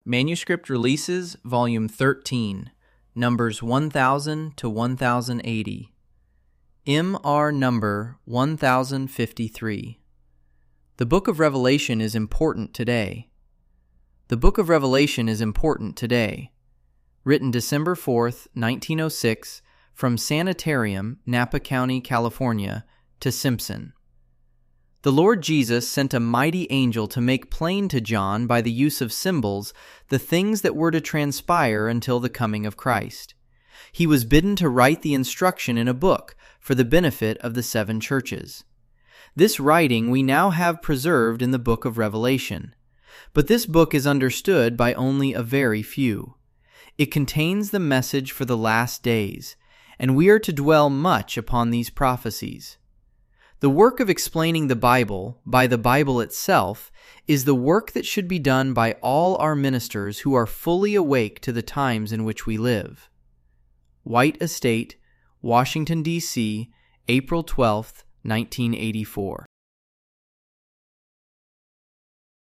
Manuscript Releases, Volume 13, Numbers 1000 to 1080. M.R. Number 1053. The Book of Revelation is important today. The Book of Revelation is important today. Written December 4th, 1906, from Sanitarium, Napa County, California, to Simpson. The Lord Jesus sent a mighty angel to make plain to John by the use of symbols the things that were to transpire until the coming of Christ. He was bidden to write the instruction in a book for the benefit of the 7 churches. This writing we now have preserved in the book of Revelation, but this book is understood by only a very few. It contains the message for the last days, and we are to dwell much upon these prophecies. The work of explaining the Bible by the Bible itself is the work that should be done by all our ministers who are fully awake to the times in which we live. White Estate, Washington, D.C., April 12, 1984.